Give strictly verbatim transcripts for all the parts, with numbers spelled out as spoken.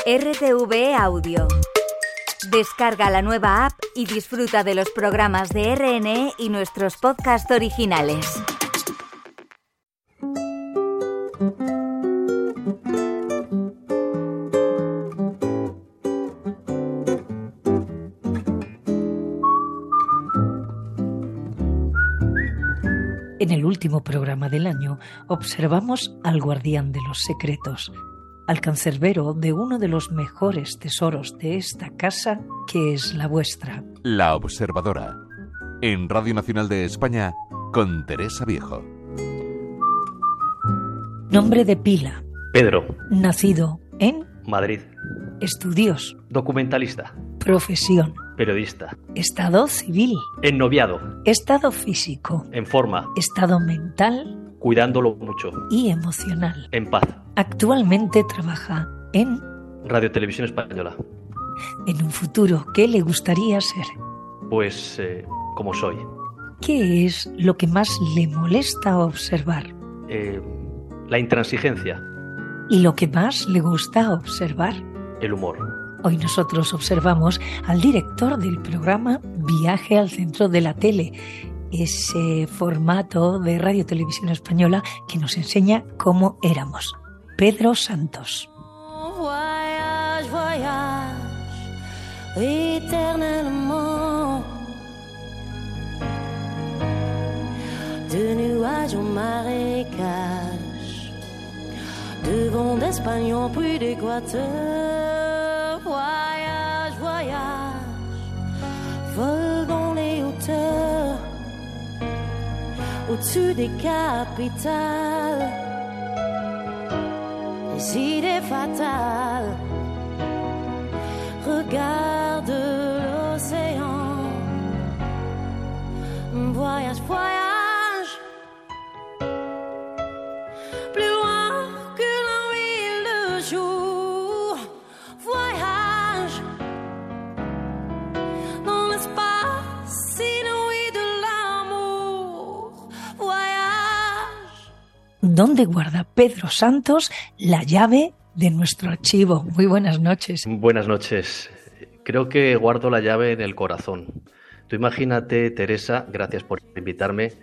R T V E Audio. Descarga la nueva app y disfruta de los programas de R N E y nuestros podcasts originales. En el último programa del año observamos al guardián de los secretos, al cancerbero de uno de los mejores tesoros de esta casa, que es la vuestra. La Observadora, en Radio Nacional de España, con Teresa Viejo. Nombre de pila. Pedro. Nacido en Madrid. Estudios. Documentalista. Profesión. Periodista. Estado civil. Ennoviado. Estado físico. En forma. Estado mental. Cuidándolo mucho. Y emocional. En paz. Actualmente trabaja en Radio Televisión Española. En un futuro, ¿qué le gustaría ser? Pues eh, como soy. ¿Qué es lo que más le molesta observar? Eh, la intransigencia. ¿Y lo que más le gusta observar? El humor. Hoy nosotros observamos al director del programa Viaje al Centro de la Tele, ese formato de Radio Televisión Española que nos enseña cómo éramos. Pedro Santos. Voyage, voyage, éternellement, de nuages au marécage, de vents d'Espagne en pluie d'Équateur. Voyage, voyage, vol dans les hauteurs, au-dessus des capitales, les idées fatales. Regarde l'océan, voyage, voyage, plus loin que la ville de jour. Voyage dans l'espace inouï de l'amour. Voyage. ¿Dónde guarda Pedro Santos la llave de nuestro archivo? Muy buenas noches. Buenas noches. Creo que guardo la llave en el corazón. Tú imagínate, Teresa, gracias por invitarme,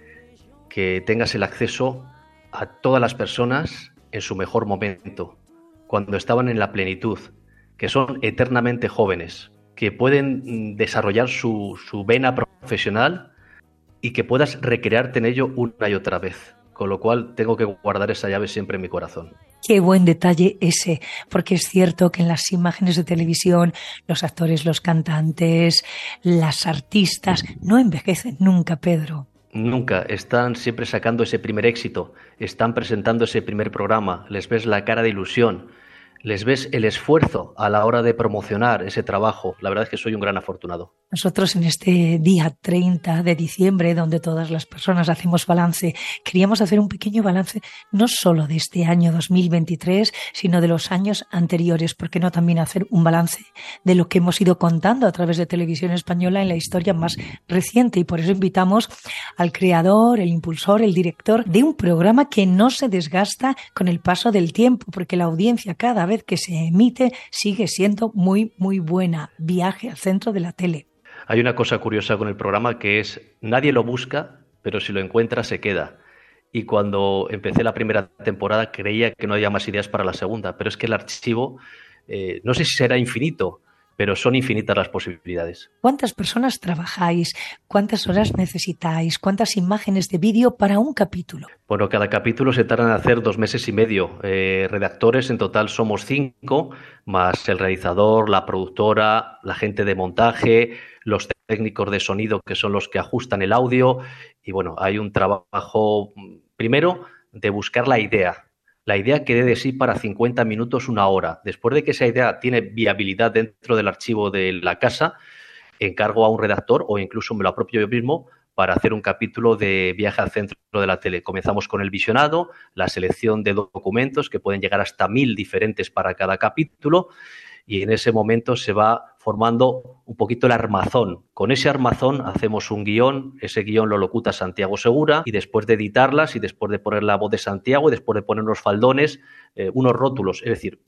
que tengas el acceso a todas las personas en su mejor momento, cuando estaban en la plenitud, que son eternamente jóvenes, que pueden desarrollar su, su vena profesional y que puedas recrearte en ello una y otra vez. Con lo cual tengo que guardar esa llave siempre en mi corazón. Qué buen detalle ese, porque es cierto que en las imágenes de televisión los actores, los cantantes, las artistas no envejecen nunca, Pedro. Nunca, están siempre sacando ese primer éxito, están presentando ese primer programa, les ves la cara de ilusión, les ves el esfuerzo a la hora de promocionar ese trabajo. La verdad es que soy un gran afortunado. Nosotros en este día treinta de diciembre, donde todas las personas hacemos balance, queríamos hacer un pequeño balance no solo de este año dos mil veintitrés, sino de los años anteriores. ¿Por qué no también hacer un balance de lo que hemos ido contando a través de Televisión Española en la historia más reciente? Y por eso invitamos al creador, el impulsor, el director de un programa que no se desgasta con el paso del tiempo, porque la audiencia cada vez que se emite sigue siendo muy, muy buena. Viaje al Centro de la Tele. Hay una cosa curiosa con el programa que es, nadie lo busca, pero si lo encuentra se queda. Y cuando empecé la primera temporada creía que no había más ideas para la segunda, pero es que el archivo, eh, no sé si será infinito, pero son infinitas las posibilidades. ¿Cuántas personas trabajáis? ¿Cuántas horas necesitáis? ¿Cuántas imágenes de vídeo para un capítulo? Bueno, cada capítulo se tarda en hacer dos meses y medio. Eh, redactores en total somos cinco, más el realizador, la productora, la gente de montaje, los técnicos de sonido que son los que ajustan el audio. Y bueno, hay un trabajo, primero, de buscar la idea. La idea que dé de sí para cincuenta minutos, una hora. Después de que esa idea tiene viabilidad dentro del archivo de la casa, encargo a un redactor o incluso me lo apropio yo mismo para hacer un capítulo de Viaje al Centro de la Tele. Comenzamos con el visionado, la selección de documentos que pueden llegar hasta mil diferentes para cada capítulo y en ese momento se va formando un poquito el armazón. Con ese armazón hacemos un guión, ese guión lo locuta Santiago Segura y después de editarlas y después de poner la voz de Santiago y después de poner unos faldones, eh, unos rótulos, es decir,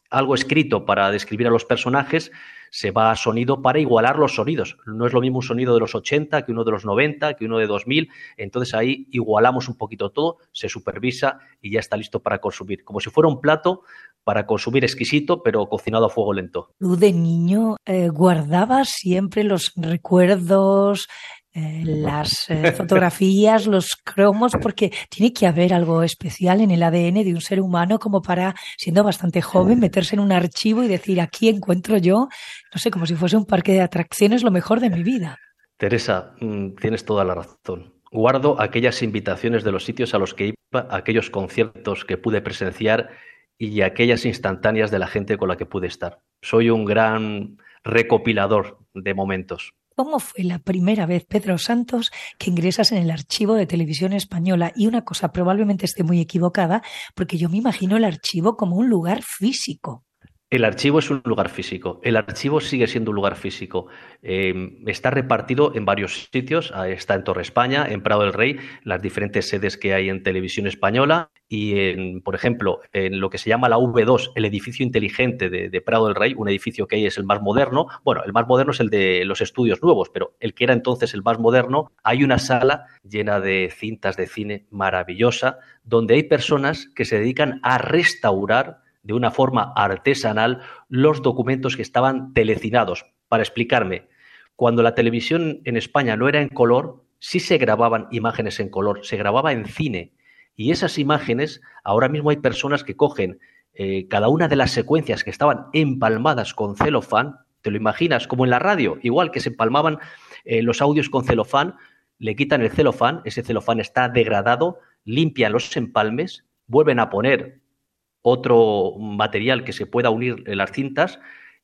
algo escrito para describir a los personajes, se va a sonido para igualar los sonidos. No es lo mismo un sonido de los ochenta que uno de los noventa, que uno de dos mil. Entonces ahí igualamos un poquito todo, se supervisa y ya está listo para consumir. Como si fuera un plato para consumir exquisito, pero cocinado a fuego lento. Tú de niño eh, guardabas siempre los recuerdos, eh, las eh, fotografías, los cromos, porque tiene que haber algo especial en el A D N de un ser humano como para, siendo bastante joven, meterse en un archivo y decir, aquí encuentro yo, no sé, como si fuese un parque de atracciones, lo mejor de mi vida. Teresa, mmm, tienes toda la razón. Guardo aquellas invitaciones de los sitios a los que iba, aquellos conciertos que pude presenciar y aquellas instantáneas de la gente con la que pude estar. Soy un gran recopilador de momentos. ¿Cómo fue la primera vez, Pedro Santos, que ingresas en el archivo de Televisión Española? Y una cosa, probablemente esté muy equivocada, porque yo me imagino el archivo como un lugar físico. El archivo es un lugar físico. El archivo sigue siendo un lugar físico. Eh, está repartido en varios sitios. Está en Torre España, en Prado del Rey, las diferentes sedes que hay en Televisión Española y, en, por ejemplo, en lo que se llama la V dos, el edificio inteligente de, de Prado del Rey, un edificio que hay es el más moderno. Bueno, el más moderno es el de los estudios nuevos, pero el que era entonces el más moderno, hay una sala llena de cintas de cine maravillosa, donde hay personas que se dedican a restaurar de una forma artesanal los documentos que estaban telecinados. Para explicarme, cuando la televisión en España no era en color, sí se grababan imágenes en color, se grababa en cine. Y esas imágenes, ahora mismo hay personas que cogen eh, cada una de las secuencias que estaban empalmadas con celofán, te lo imaginas, como en la radio, igual que se empalmaban eh, los audios con celofán, le quitan el celofán, ese celofán está degradado, limpian los empalmes, vuelven a poner otro material que se pueda unir en las cintas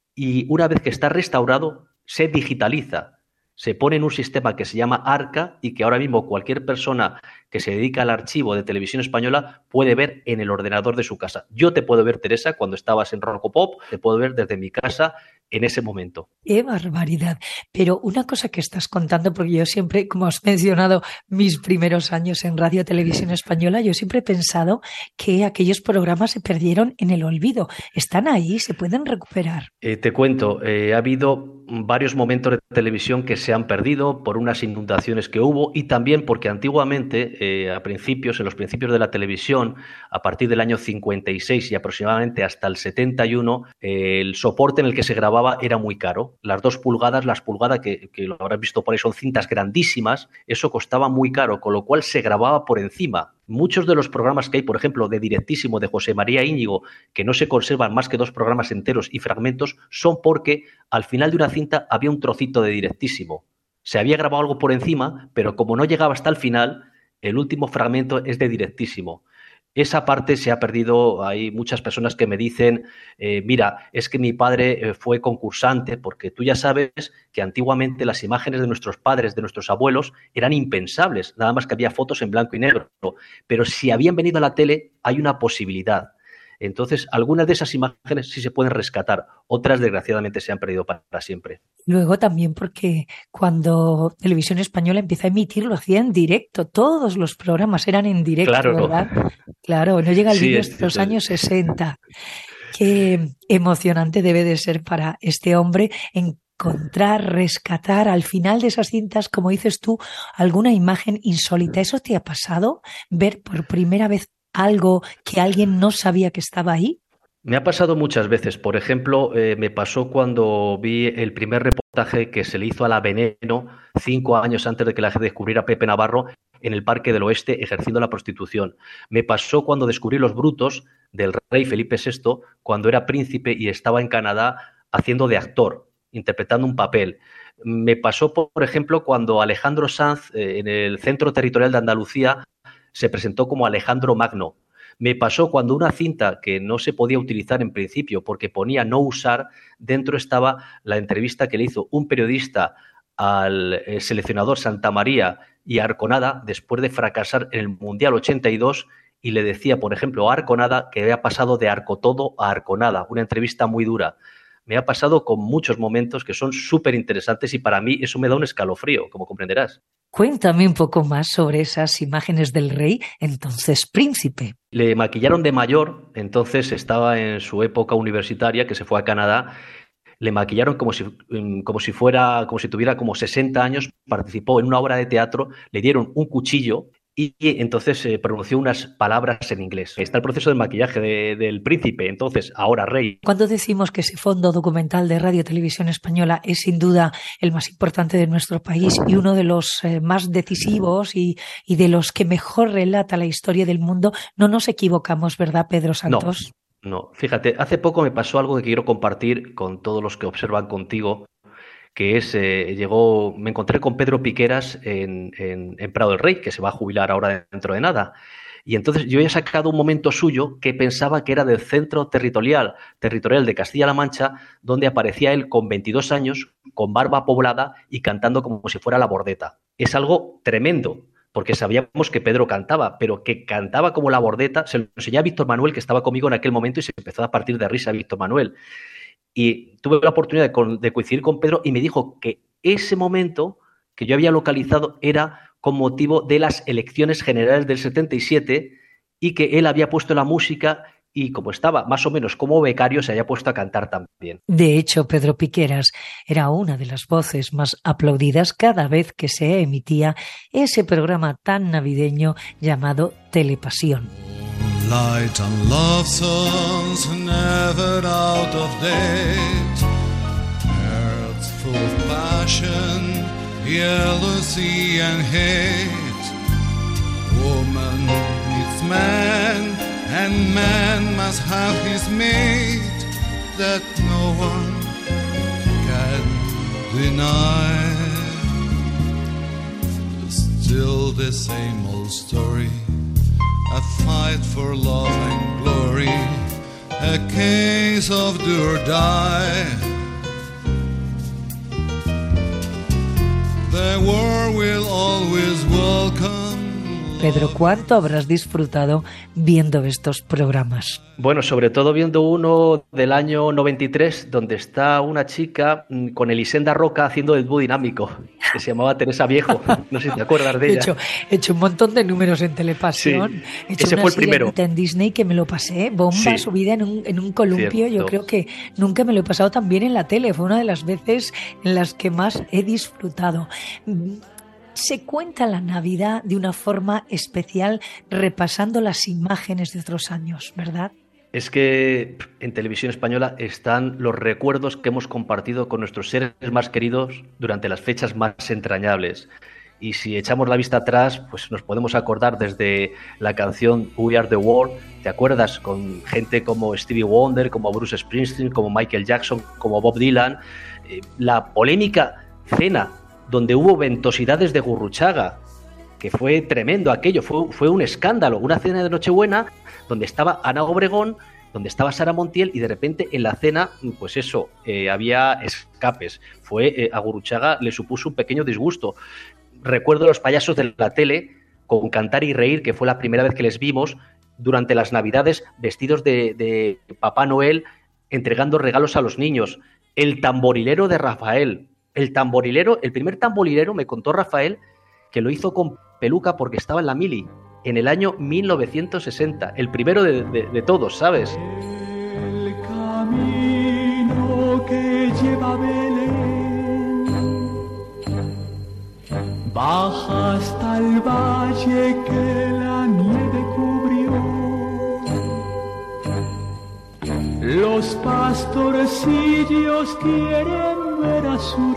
y una vez que está restaurado se digitaliza, se pone en un sistema que se llama Arca y que ahora mismo cualquier persona que se dedica al archivo de Televisión Española puede ver en el ordenador de su casa. Yo te puedo ver, Teresa, cuando estabas en Rocopop, te puedo ver desde mi casa en ese momento. ¡Qué barbaridad! Pero una cosa que estás contando, porque yo siempre, como has mencionado, mis primeros años en Radio Televisión Española, yo siempre he pensado que aquellos programas se perdieron en el olvido. ¿Están ahí? ¿Se pueden recuperar? Eh, te cuento, eh, ha habido varios momentos de televisión que se han perdido por unas inundaciones que hubo y también porque antiguamente, eh, a principios, en los principios de la televisión, a partir del año cincuenta y seis y aproximadamente hasta el setenta y uno, eh, el soporte en el que se grababa era muy caro. Las dos pulgadas, las pulgadas que, que lo habrás visto por ahí son cintas grandísimas, eso costaba muy caro, con lo cual se grababa por encima. Muchos de los programas que hay, por ejemplo, de Directísimo, de José María Íñigo, que no se conservan más que dos programas enteros y fragmentos, son porque al final de una cinta había un trocito de Directísimo. Se había grabado algo por encima, pero como no llegaba hasta el final, el último fragmento es de Directísimo. Esa parte se ha perdido. Hay muchas personas que me dicen, eh, mira, es que mi padre eh, fue concursante, porque tú ya sabes que antiguamente las imágenes de nuestros padres, de nuestros abuelos, eran impensables, nada más que había fotos en blanco y negro. Pero si habían venido a la tele, hay una posibilidad. Entonces, algunas de esas imágenes sí se pueden rescatar, otras desgraciadamente se han perdido para siempre. Luego también porque cuando Televisión Española empieza a emitir lo hacía en directo, todos los programas eran en directo, claro, ¿verdad? ¿No? Claro, no llega el sí, vídeo hasta los años sesenta. Qué emocionante debe de ser para este hombre encontrar, rescatar al final de esas cintas, como dices tú, alguna imagen insólita. ¿Eso te ha pasado? ¿Ver por primera vez algo que alguien no sabía que estaba ahí? Me ha pasado muchas veces. Por ejemplo, eh, me pasó cuando vi el primer reportaje que se le hizo a la Veneno cinco años antes de que la descubriera Pepe Navarro en el Parque del Oeste ejerciendo la prostitución. Me pasó cuando descubrí Los Brutos del rey Felipe sexto cuando era príncipe y estaba en Canadá haciendo de actor, interpretando un papel. Me pasó, por ejemplo, cuando Alejandro Sanz eh, en el Centro Territorial de Andalucía se presentó como Alejandro Magno. Me pasó cuando una cinta que no se podía utilizar en principio porque ponía no usar, dentro estaba la entrevista que le hizo un periodista al seleccionador Santamaría y a Arconada después de fracasar en el Mundial ochenta y dos y le decía, por ejemplo, a Arconada que había pasado de Arcotodo a Arconada, una entrevista muy dura. Me ha pasado con muchos momentos que son súper interesantes y para mí eso me da un escalofrío, como comprenderás. Cuéntame un poco más sobre esas imágenes del rey, entonces príncipe. Le maquillaron de mayor, entonces estaba en su época universitaria, que se fue a Canadá. Le maquillaron como si, como si fuera, como si tuviera como sesenta años, participó en una obra de teatro, le dieron un cuchillo y entonces eh, pronunció unas palabras en inglés. Está el proceso de maquillaje de, del príncipe, entonces ahora rey. Cuando decimos que ese fondo documental de Radio Televisión Española es sin duda el más importante de nuestro país y uno de los eh, más decisivos y, y de los que mejor relata la historia del mundo, no nos equivocamos, ¿verdad, Pedro Santos? No, no. Fíjate, hace poco me pasó algo que quiero compartir con todos los que observan contigo, que es, eh, llegó, me encontré con Pedro Piqueras en, en, en Prado del Rey, que se va a jubilar ahora dentro de nada. Y entonces yo he sacado un momento suyo que pensaba que era del Centro Territorial, territorial de Castilla-La Mancha, donde aparecía él con veintidós años, con barba poblada y cantando como si fuera la Bordeta. Es algo tremendo, porque sabíamos que Pedro cantaba, pero que cantaba como la Bordeta, se lo enseñé a Víctor Manuel, que estaba conmigo en aquel momento, y se empezó a partir de risa Víctor Manuel. Y tuve la oportunidad de, de coincidir con Pedro y me dijo que ese momento que yo había localizado era con motivo de las elecciones generales del setenta y siete y que él había puesto la música y como estaba más o menos como becario se había puesto a cantar también. De hecho, Pedro Piqueras era una de las voces más aplaudidas cada vez que se emitía ese programa tan navideño llamado Telepasión. Light and love songs never out of date. Earth full of passion, jealousy and hate. Woman needs man, and man must have his mate. That no one can deny. Still the same old story. A fight for love and glory, a case of do or die. The war will always welcome. Pedro, ¿cuánto habrás disfrutado viendo estos programas? Bueno, sobre todo viendo uno del año noventa y tres, donde está una chica con Elisenda Roca haciendo el dúo dinámico, que se llamaba Teresa Viejo. No sé si te acuerdas de ella. He hecho, he hecho un montón de números en Telepasión. Sí, he hecho ese una fue el primero. En Disney que me lo pasé, bomba Sí. subida en un, en un columpio. Cierto. Yo creo que nunca me lo he pasado tan bien en la tele. Fue una de las veces en las que más he disfrutado. Se cuenta la Navidad de una forma especial repasando las imágenes de otros años, ¿verdad? Es que en Televisión Española están los recuerdos que hemos compartido con nuestros seres más queridos durante las fechas más entrañables. Y si echamos la vista atrás, pues nos podemos acordar desde la canción We Are the World, ¿te acuerdas? Con gente como Stevie Wonder, como Bruce Springsteen, como Michael Jackson, como Bob Dylan. Eh, la polémica cena donde hubo ventosidades de Gurruchaga, que fue tremendo aquello, fue, fue un escándalo, una cena de Nochebuena donde estaba Ana Obregón, donde estaba Sara Montiel y de repente en la cena, pues eso, eh, había escapes. Fue, eh, a Gurruchaga le supuso un pequeño disgusto. Recuerdo los payasos de la tele con Cantar y Reír, que fue la primera vez que les vimos durante las Navidades vestidos de, de Papá Noel entregando regalos a los niños. El tamborilero de Rafael. El tamborilero, el primer tamborilero, me contó Rafael, que lo hizo con peluca porque estaba en la mili, en el año mil novecientos sesenta. El primero de, de, de todos, ¿sabes? El camino que lleva a Belén baja hasta el valle que la nieve cubrió. Los pastorcillos quieren ver a su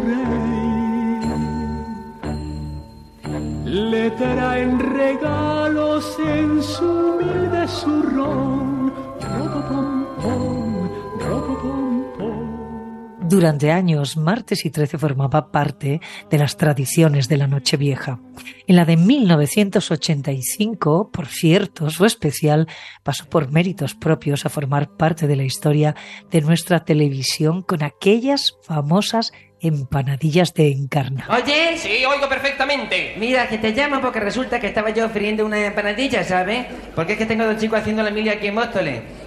rey. Le traen regalos en su humilde zurrón. Ropopom-pom, ropopom-pom. Durante años, Martes y trece formaba parte de las tradiciones de la Nochevieja. En la de mil novecientos ochenta y cinco, por cierto, su especial pasó por méritos propios a formar parte de la historia de nuestra televisión con aquellas famosas empanadillas de Encarna. Oye, sí, oigo perfectamente. Mira, que te llamo porque resulta que estaba yo friendo una empanadilla, ¿sabes? Porque es que tengo dos chicos haciendo la mili aquí en Móstoles.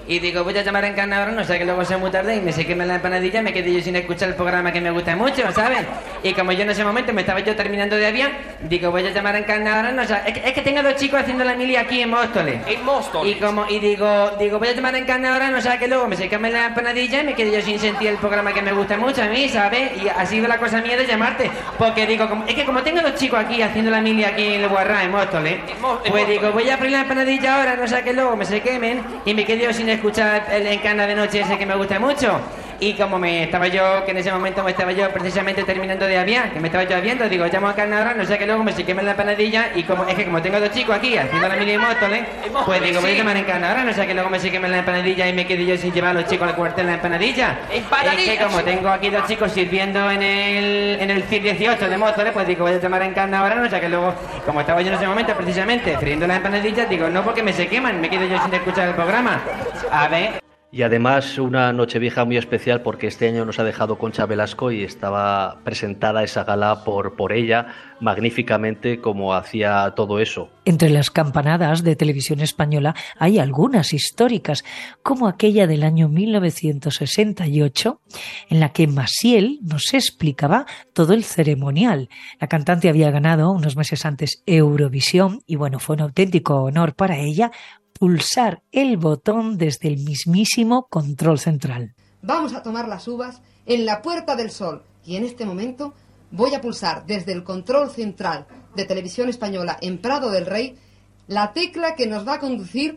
y digo, voy a llamar a Encarna, no sé, que luego sea muy tarde y me se quema la empanadilla, me quedé yo sin escuchar el programa que me gusta mucho, ¿sabes? Y como yo en ese momento me estaba yo terminando de aviar, digo, voy a llamar a Encarna, no sé, es que, es que tengo dos chicos haciendo la mili aquí en Móstoles. En Móstoles. Y como, y digo, digo, voy a llamar a Encarna, no sé, que luego me se quema la empanadilla y me quedé yo sin sentir el programa que me gusta mucho a mí, ¿sabes? Y ha sido la cosa mía de llamarte, porque digo, como, es que como tengo dos chicos aquí haciendo la mili aquí en el Guarrá, en Móstoles, pues digo, voy a abrir la empanadilla ahora, no sé, que luego me se quemen y me quedé yo sin escuchar el Encarna de noche ese que me gusta mucho. Y como me estaba yo, que en ese momento me estaba yo precisamente terminando de aviar, que me estaba yo aviando, digo, llamo a Encarna ahora, no sé, que luego me se quemen la empanadilla y como, es que como tengo dos chicos aquí haciendo la mili en Móstoles, pues digo, voy a llamar a Encarna ahora, no sé, que luego me se quemen la empanadilla y me quedé yo sin llevar a los chicos al cuartel la empanadilla. Empanadilla. Es que como tengo aquí dos chicos sirviendo en el en el C I R dieciocho de Móstoles, pues digo, voy a llamar a Encarna ahora, no sé, que luego, como estaba yo en ese momento precisamente friendo las empanadillas, digo, no, porque me se queman, me quedo yo sin escuchar el programa. A ver... Y además una Nochevieja muy especial porque este año nos ha dejado Concha Velasco y estaba presentada esa gala por, por ella magníficamente como hacía todo eso. Entre las campanadas de Televisión Española hay algunas históricas, como aquella del año mil novecientos sesenta y ocho, en la que Maciel nos explicaba todo el ceremonial. La cantante había ganado unos meses antes Eurovisión y bueno, fue un auténtico honor para ella pulsar el botón desde el mismísimo control central. Vamos a tomar las uvas en la Puerta del Sol y en este momento voy a pulsar desde el control central de Televisión Española en Prado del Rey la tecla que nos va a conducir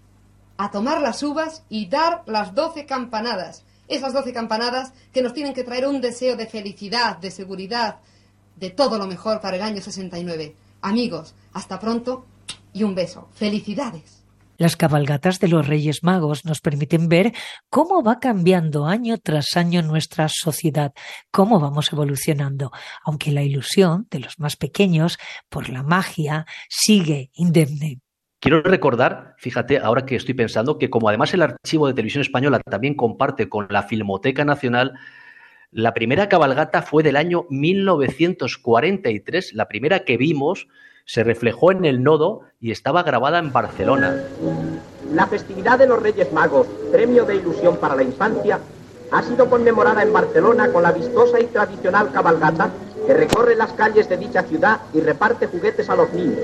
a tomar las uvas y dar las doce campanadas. Esas doce campanadas que nos tienen que traer un deseo de felicidad, de seguridad, de todo lo mejor para el año sesenta y nueve. Amigos, hasta pronto y un beso. ¡Felicidades! Las cabalgatas de los Reyes Magos nos permiten ver cómo va cambiando año tras año nuestra sociedad, cómo vamos evolucionando, aunque la ilusión de los más pequeños por la magia sigue indemne. Quiero recordar, fíjate, ahora que estoy pensando, que como además el Archivo de Televisión Española también comparte con la Filmoteca Nacional, la primera cabalgata fue del año mil novecientos cuarenta y tres, la primera que vimos. Se reflejó en el Nodo y estaba grabada en Barcelona. La festividad de los Reyes Magos, premio de ilusión para la infancia, ha sido conmemorada en Barcelona con la vistosa y tradicional cabalgata que recorre las calles de dicha ciudad y reparte juguetes a los niños.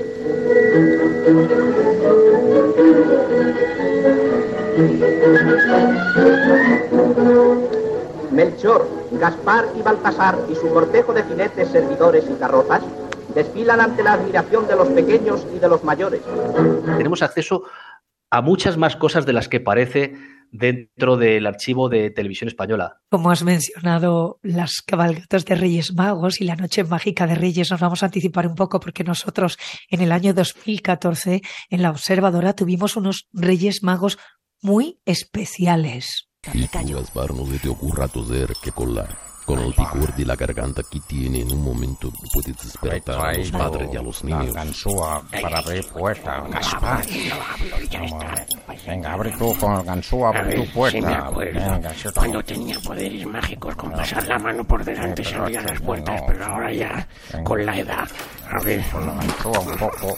Melchor, Gaspar y Baltasar y su cortejo de jinetes, servidores y carrozas desfilan ante la admiración de los pequeños y de los mayores. Tenemos acceso a muchas más cosas de las que parece dentro del archivo de Televisión Española. Como has mencionado, las cabalgatas de Reyes Magos y la Noche Mágica de Reyes, nos vamos a anticipar un poco porque nosotros en el año dos mil catorce en La Observadora tuvimos unos Reyes Magos muy especiales. Y tú, Gaspar, no se te ocurra toser que colar. Con el picor de la garganta que tiene, en un momento puedes despertar a los padres y a los niños. La ganzúa para abrir puerta, Gaspar. Venga, abre tú con el ganzúa, abre tu puerta. Sí, me acuerdo. Venga, si cuando tenía poderes mágicos, con pasar la mano por delante se abrían las puertas, no, pero ahora ya, venga, con la edad, a ver... Con la ganzúa un poco...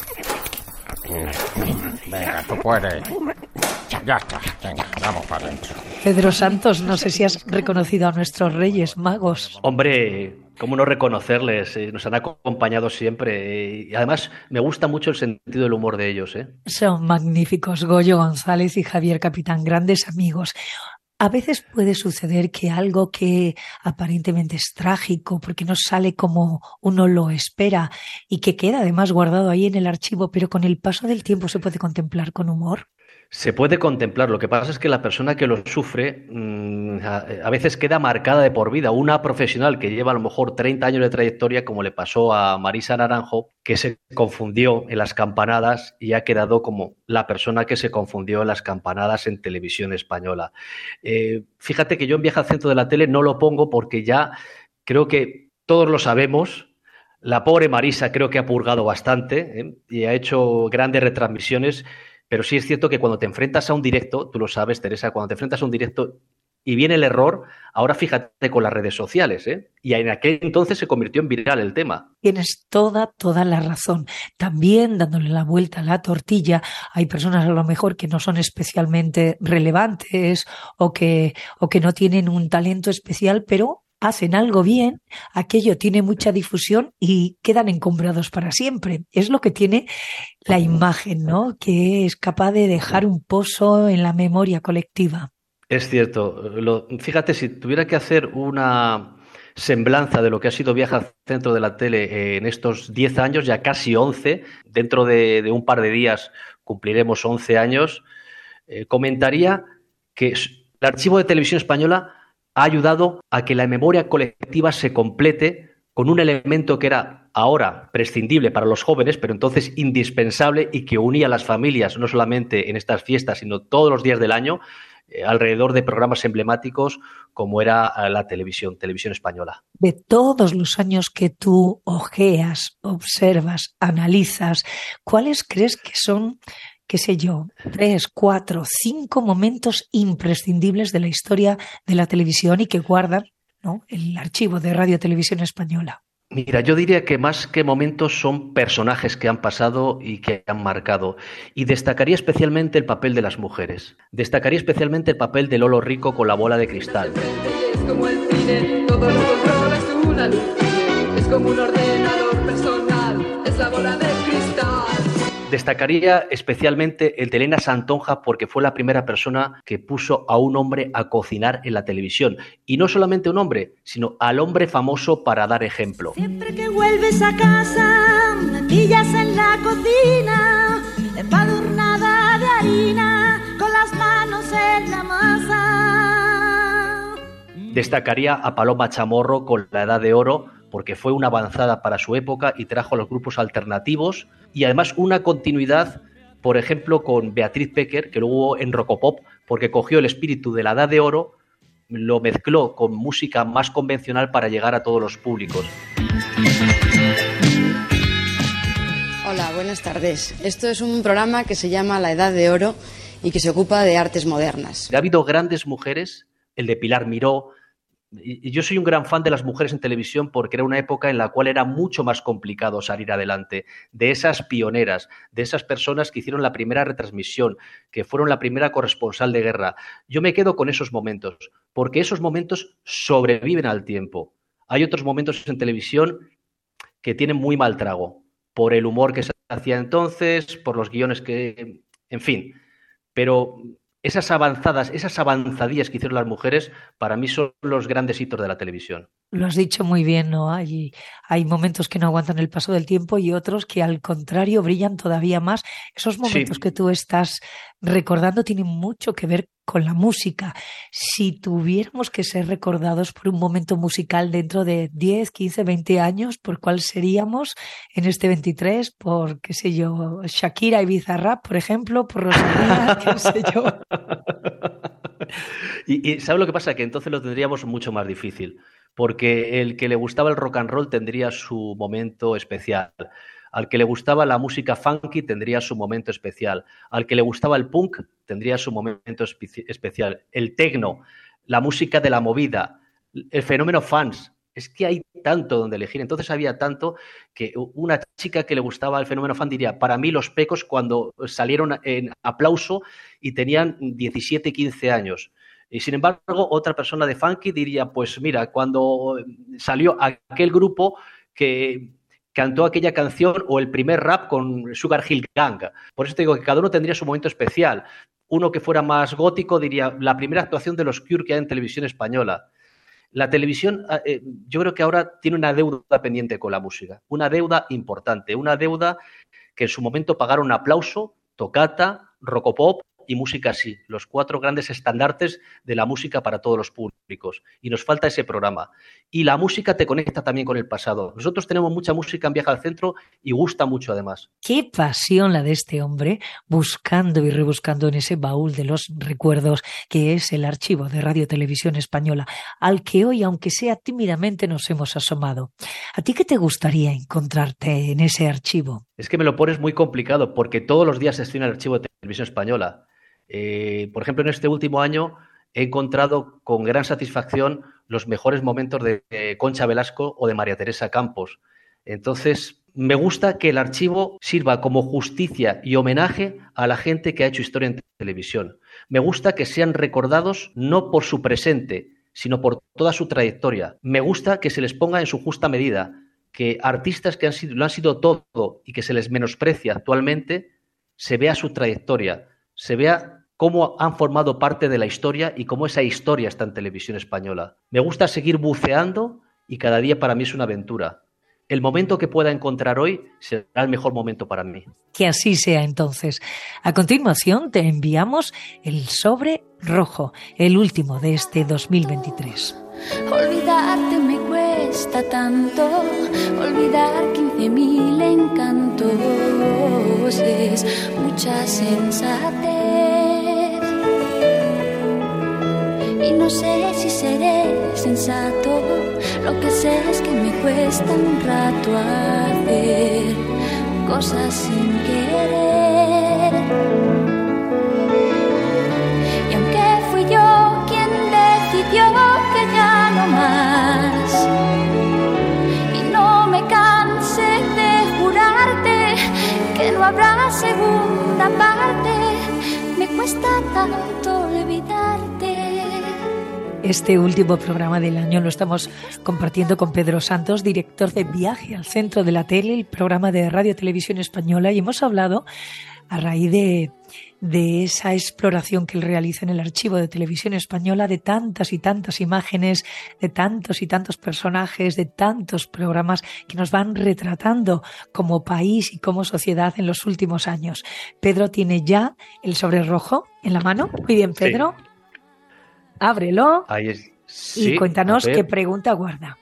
Venga, tú puedes. Ya está, venga, vamos para adentro. Pedro Santos, no sé si has reconocido a nuestros Reyes Magos. Hombre, cómo no reconocerles, eh, nos han acompañado siempre eh, y además me gusta mucho el sentido del humor de ellos. ¿eh? Son magníficos, Goyo González y Javier Capitán, grandes amigos. A veces puede suceder que algo que aparentemente es trágico porque no sale como uno lo espera y que queda además guardado ahí en el archivo, pero con el paso del tiempo se puede contemplar con humor. Se puede contemplar, lo que pasa es que la persona que lo sufre mmm, a, a veces queda marcada de por vida. Una profesional que lleva a lo mejor treinta años de trayectoria, como le pasó a Marisa Naranjo, que se confundió en las campanadas y ha quedado como la persona que se confundió en las campanadas en Televisión Española. Eh, fíjate que yo en Viaje al Centro de la Tele no lo pongo porque ya creo que todos lo sabemos. La pobre Marisa creo que ha purgado bastante ¿eh? y ha hecho grandes retransmisiones. Pero sí es cierto que cuando te enfrentas a un directo, tú lo sabes, Teresa, cuando te enfrentas a un directo, Y viene el error, ahora fíjate con las redes sociales, ¿eh? Y en aquel entonces se convirtió en viral el tema. Tienes toda, toda la razón. También, dándole la vuelta a la tortilla, hay personas a lo mejor que no son especialmente relevantes o que, o que no tienen un talento especial, pero hacen algo bien, aquello tiene mucha difusión y quedan encumbrados para siempre. Es lo que tiene la imagen, ¿no? Que es capaz de dejar un pozo en la memoria colectiva. Es cierto. Lo, fíjate, si tuviera que hacer una semblanza de lo que ha sido Viaje al Centro de la Tele en estos diez años, ya casi once, dentro de, de un par de días cumpliremos once años, eh, comentaría que el Archivo de Televisión Española ha ayudado a que la memoria colectiva se complete con un elemento que era ahora prescindible para los jóvenes, pero entonces indispensable y que unía a las familias, no solamente en estas fiestas, sino todos los días del año, eh, alrededor de programas emblemáticos como era la televisión, Televisión Española. De todos los años que tú ojeas, observas, analizas, ¿cuáles crees que son, qué sé yo, tres, cuatro, cinco momentos imprescindibles de la historia de la televisión y que guardan, ¿no?, el archivo de Radio Televisión Española? Mira, yo diría que más que momentos son personajes que han pasado y que han marcado. Y destacaría especialmente el papel de las mujeres. Destacaría especialmente el papel de Lolo Rico con la bola de cristal. Es como el cine, todo lo controla, es una luz. Es como un ordenador personal, es la bola de cristal. Destacaría especialmente el de Elena Santonja porque fue la primera persona que puso a un hombre a cocinar en la televisión. Y no solamente un hombre, sino al hombre famoso para dar ejemplo. Siempre que vuelves a casa, me pillas en la cocina, empadurnada de harina, con las manos en la masa. Destacaría a Paloma Chamorro con La Edad de Oro, porque fue una avanzada para su época y trajo a los grupos alternativos y además una continuidad, por ejemplo, con Beatriz Pecker, que luego hubo en Rocopop, porque cogió el espíritu de La Edad de Oro, lo mezcló con música más convencional para llegar a todos los públicos. Hola, buenas tardes. Esto es un programa que se llama La Edad de Oro y que se ocupa de artes modernas. Ha habido grandes mujeres, el de Pilar Miró. Y yo soy un gran fan de las mujeres en televisión porque era una época en la cual era mucho más complicado salir adelante. De esas pioneras, de esas personas que hicieron la primera retransmisión, que fueron la primera corresponsal de guerra. Yo me quedo con esos momentos, porque esos momentos sobreviven al tiempo. Hay otros momentos en televisión que tienen muy mal trago, por el humor que se hacía entonces, por los guiones que... En fin, pero... Esas avanzadas, esas avanzadillas que hicieron las mujeres, para mí son los grandes hitos de la televisión. Lo has dicho muy bien, ¿no? Hay, hay momentos que no aguantan el paso del tiempo y otros que al contrario brillan todavía más. Esos momentos sí. que tú estás recordando tienen mucho que ver con la música. Si tuviéramos que ser recordados por un momento musical dentro de diez, quince, veinte años, ¿por cuál seríamos en este veintitrés? Por, qué sé yo, Shakira y Bizarrap, por ejemplo, por Rosalía, qué sé yo. Y, y ¿sabes lo que pasa? Que entonces lo tendríamos mucho más difícil, porque el que le gustaba el rock and roll tendría su momento especial. Al que le gustaba la música funky tendría su momento especial. Al que le gustaba el punk tendría su momento espe- especial. El techno, la música de la movida, el fenómeno fans. Es que hay tanto donde elegir. Entonces había tanto que una chica que le gustaba el fenómeno fan diría, para mí los Pecos cuando salieron en aplauso y tenían diecisiete, quince años. Y sin embargo, otra persona de funky diría, pues mira, cuando salió aquel grupo que cantó aquella canción o el primer rap con Sugar Hill Gang. Por eso te digo que cada uno tendría su momento especial. Uno que fuera más gótico diría, la primera actuación de los Cure que hay en televisión española. La televisión, eh, yo creo que ahora tiene una deuda pendiente con la música, una deuda importante, una deuda que en su momento pagaron aplauso, tocata, rocopop y música así, los cuatro grandes estandartes de la música para todos los públicos. Y nos falta ese programa. Y la música te conecta también con el pasado. Nosotros tenemos mucha música en Viaje al Centro y gusta mucho además. Qué pasión la de este hombre, buscando y rebuscando en ese baúl de los recuerdos que es el archivo de Radio Televisión Española, al que hoy, aunque sea tímidamente, nos hemos asomado. ¿A ti qué te gustaría encontrarte en ese archivo? Es que me lo pones muy complicado porque todos los días se estrena el archivo de Televisión Española. Eh, por ejemplo, en este último año he encontrado con gran satisfacción los mejores momentos de eh, Concha Velasco o de María Teresa Campos. Entonces, me gusta que el archivo sirva como justicia y homenaje a la gente que ha hecho historia en televisión. Me gusta que sean recordados no por su presente, sino por toda su trayectoria. Me gusta que se les ponga en su justa medida, que artistas que han sido, lo han sido todo y que se les menosprecia actualmente, se vea su trayectoria, se vea cómo han formado parte de la historia y cómo esa historia está en televisión española. Me gusta seguir buceando y cada día para mí es una aventura. El momento que pueda encontrar hoy será el mejor momento para mí. Que así sea entonces. A continuación te enviamos el sobre rojo, el último de este dos mil veintitrés. Olvidarte me cuesta tanto, olvidar quince mil encantos, es mucha sensatez. Y no sé si seré sensato, lo que sé es que me cuesta un rato hacer cosas sin querer. Y aunque fui yo quien decidió que ya no más, y no me canse de jurarte que no habrá segunda parte, me cuesta tanto olvidarte. Este último programa del año lo estamos compartiendo con Pedro Santos, director de Viaje al Centro de la Tele, el programa de Radio Televisión Española, y hemos hablado a raíz de, de esa exploración que él realiza en el archivo de Televisión Española de tantas y tantas imágenes, de tantos y tantos personajes, de tantos programas que nos van retratando como país y como sociedad en los últimos años. Pedro tiene ya el sobre rojo en la mano. Muy bien, Pedro. Sí. Ábrelo. Ahí es. Sí, y cuéntanos qué pregunta guarda.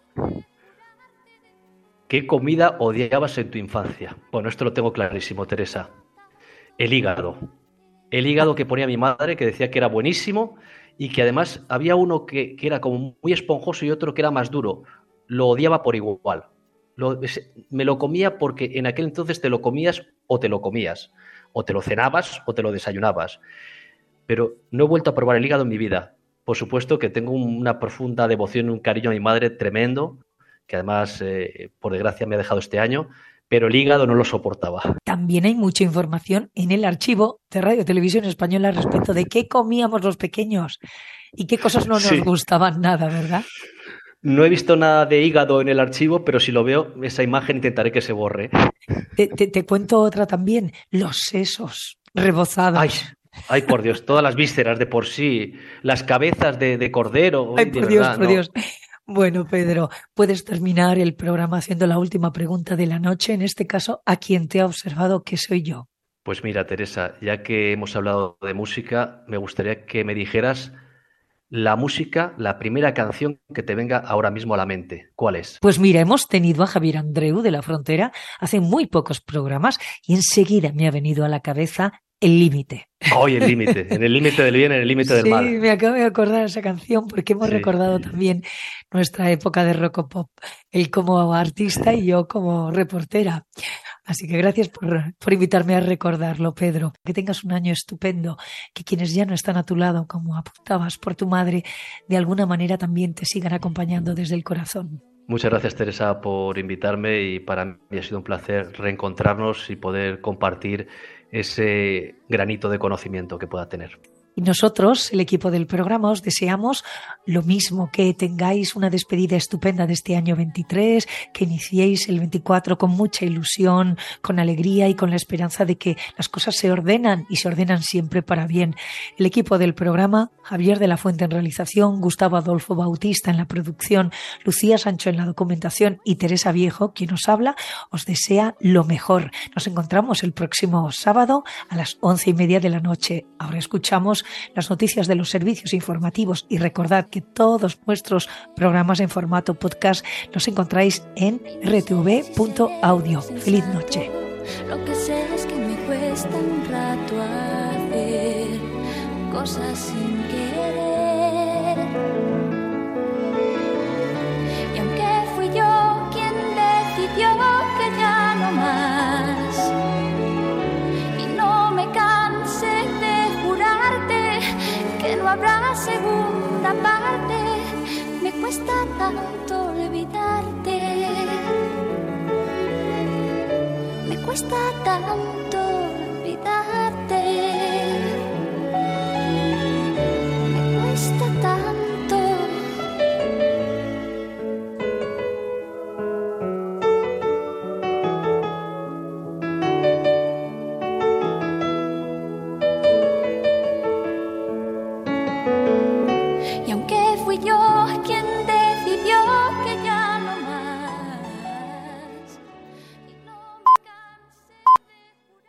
¿Qué comida odiabas en tu infancia? Bueno, esto lo tengo clarísimo, Teresa. El hígado. El hígado que ponía mi madre, que decía que era buenísimo y que además había uno que, que era como muy esponjoso y otro que era más duro. Lo odiaba por igual. Lo, me lo comía porque en aquel entonces te lo comías o te lo comías. O te lo cenabas o te lo desayunabas. Pero no he vuelto a probar el hígado en mi vida. Por supuesto que tengo una profunda devoción y un cariño a mi madre tremendo, que además, eh, por desgracia, me ha dejado este año, pero el hígado no lo soportaba. También hay mucha información en el archivo de Radio Televisión Española respecto de qué comíamos los pequeños y qué cosas no nos sí. gustaban nada, ¿verdad? No he visto nada de hígado en el archivo, pero si lo veo, esa imagen intentaré que se borre. Te, te, te cuento otra también, los sesos rebozados. Ay. Ay, por Dios, todas las vísceras de por sí, las cabezas de, de cordero. Ay, por de Dios, verdad, por ¿no? Dios. Bueno, Pedro, puedes terminar el programa haciendo la última pregunta de la noche, en este caso, ¿a quién te ha observado que soy yo? Pues mira, Teresa, ya que hemos hablado de música, me gustaría que me dijeras la música, la primera canción que te venga ahora mismo a la mente. ¿Cuál es? Pues mira, hemos tenido a Javier Andreu de La Frontera hace muy pocos programas y enseguida me ha venido a la cabeza El Límite. Hoy El Límite, en el límite del bien, en el límite del sí, mal. Sí, me acabo de acordar esa canción porque hemos sí. recordado también nuestra época de Rocopop, él como artista y yo como reportera. Así que gracias por, por invitarme a recordarlo, Pedro. Que tengas un año estupendo, que quienes ya no están a tu lado, como apuntabas por tu madre, de alguna manera también te sigan acompañando desde el corazón. Muchas gracias, Teresa, por invitarme y para mí ha sido un placer reencontrarnos y poder compartir ese granito de conocimiento que pueda tener. Y nosotros, el equipo del programa, os deseamos lo mismo, que tengáis una despedida estupenda de este año veintitrés, que iniciéis el veinticuatro con mucha ilusión, con alegría y con la esperanza de que las cosas se ordenan y se ordenan siempre para bien. El equipo del programa, Javier de la Fuente en realización, Gustavo Adolfo Bautista en la producción, Lucía Sancho en la documentación y Teresa Viejo, quien os habla, os desea lo mejor. Nos encontramos el próximo sábado a las once y media de la noche. Ahora escuchamos las noticias de los servicios informativos y recordad que todos nuestros programas en formato podcast los encontráis en r t v punto audio. Feliz noche. Lo que sé es que me cuesta un rato hacer cosas sin querer. Y aunque fui yo quien decidió que ya no más, y no me canse de jurarte que no habrá seguro tanto olvidarte. Me cuesta tanto